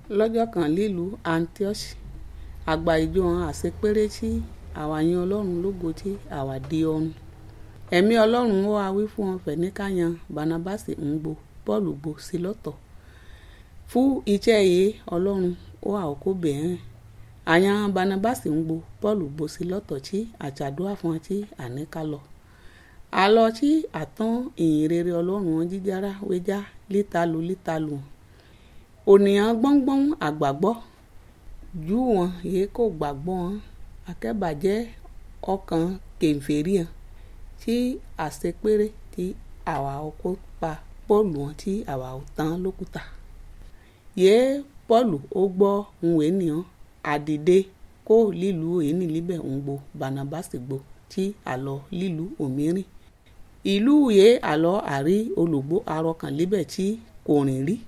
lọ́jọ́ kan lílùú Antioch àgbà ìjọ hàn àṣepéré tí àwa yan ọlọ́run lógo tí àwa di ọ̀run ẹ̀mí ọlọ́run ó wá wí fún wọn fẹ̀ ní káyan Barnabasi ń gbo Pọ́ọ̀lù gbo sí lọ́tọ̀ fún iṣẹ́ yìí ọlọ́run ó wà òkú bẹ̀rẹ̀ àyàn Barnabasi ń gbo Pọ́ọ̀lù gbo sí lọ́tọ̀ tí àjàdúrà fún wọn tí àníkà lọ àlọ́ tí àtàn ìyìn rere ọlọ́run wọn jíjára wéjá lítalu ònìyàn gbọ́ngbọ́n àgbàgbọ́ jù wọn yìí kò gbàgbọ́ wọn akẹ́bàjẹ́ ọkàn kèfèrí hàn tí àṣepéré tí àwa ọkọ̀ pa Pọ́ọ̀lù wọn tí àwa ò tán lókùtà yìí Pọ́ọ̀lù ó gbọ́ òun ènìyàn àdìde kó lílùú èní líbẹ̀ ń gbo Barnabasi gbo tí àlọ́ lílùú òmíràn ìlú yìí àlọ́ àrí olùgbò arọkàn líbẹ̀ tí kò rìn rí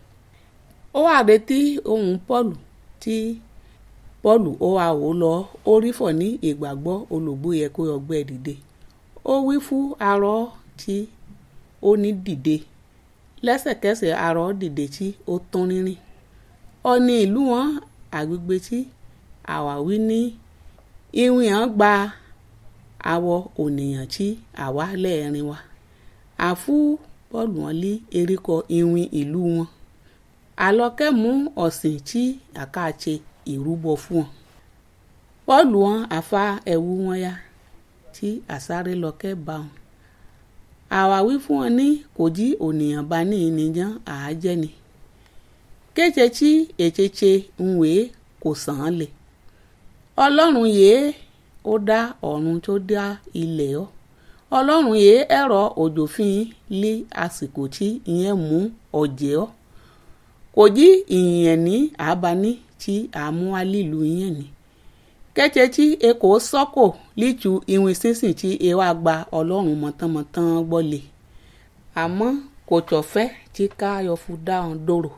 ó wà retí ohun Pọ́ọ̀lù tí Pọ́ọ̀lù ó wà wò lọ ó rí fọ̀ ní ìgbàgbọ́ olùgbò yẹ kó ọgbẹ́ dìde ó wí fún arọ tí ó ní dìde lẹ́sẹ̀kẹsẹ̀ arọ dìde tí ó tán rínrìn ó ní ìlú wọn àgbègbè tí àwáwí ní ìwìn hàn gba àwọ ònìyàn tí àwa lẹ́ẹ̀rin wa àfú Pọ́ọ̀lù wọn lé erékọ ìwìn ìlú wọn àlọ́kẹ́ mú ọ̀sìn tí àkàṣe ìrúbọ fún wọn Pọ́ọ̀lù wọn àfa ẹ̀wù wọn ya tí àsáré lọ́kẹ́ bá wọn àwáwí fún wọn ní kò jí ònìyàn bá ní ìnìyàn àájẹ́ ni kéje tí ècheche ń wé kò sàn án lè ọlọ́run yìí ó dá ọ̀run tó dá ilẹ̀ ọ́ ọlọ́run yìí ẹ̀rọ òjòfin lé àsìkò tí ìyẹn mú ọ̀jẹ̀ ọ́ kò jí ìyẹn ní àbáni tí àmú alílù ìyẹn ní kéje tí ekò sọ́kò líju ìwìn sínsìn tí ewa gba ọlọ́run mọ̀tánmọ̀tán gbọ́lé àmọ́ kò tọ̀fẹ́ tí káyọ̀ fún dáhùn dòrò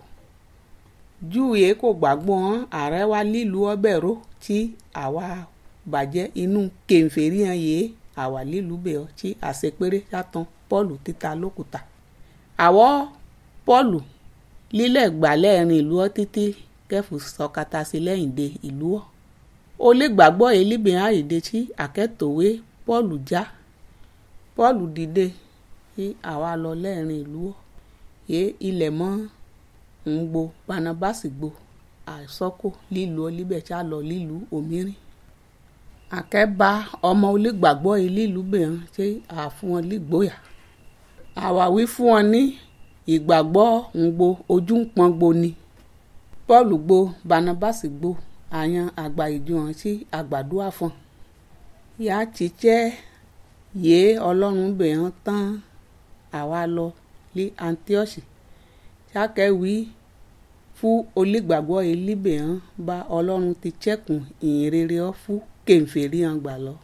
jù yìí kò gbàgbọ́ ààrẹ wa lílù ọbẹ̀ ró tí àwa bàjẹ́ inú kèfèrí hàn yìí àwa lílù bẹ̀ ọ́ tí àṣepéré sátán Pọ́ọ̀lù títa lókùtà àwọ̀ Pọ́ọ̀lù lílẹ̀ gbà lẹ́ẹ̀rin ìlú ọ́ títí kẹfù sọkata sí lẹ́yìn de ìlú ọ́ ó lè gbàgbọ́ elíbẹ̀ hàn ìdè tí àkẹ́tòwé Pọ́ọ̀lù já Pọ́ọ̀lù dìde tí àwa lọ lẹ́ẹ̀rin ìlú ọ́ yìí ilẹ̀ mọ́ ń gbo Barnabasi gbo àsọ́kò lílù ọlíbẹ̀ tí a lọ lílù òmíràn àkẹ́bà ọmọ olùgbàgbọ́ lílù bẹ̀rẹ̀ tí a fún wọn lígbóyà àwáwí fún wọn ní ìgbàgbọ́ ń gbo ojú ń pọn gbo ni Pọ́ọ̀lù gbo Barnabasi gbo àyàn àgbà ìjọ hàn tí àgbàdúrà fún yà ti jẹ́ yìí ọlọ́run bẹ̀rẹ̀ tán àwa lọ ní Antioch sákẹ́wì fún olùgbàgbọ́ ilíbẹ̀ hàn bá ọlọ́run ti chẹ́kùn ìyìn rere ọ́ fún kèfèrí hàn gbà lọ.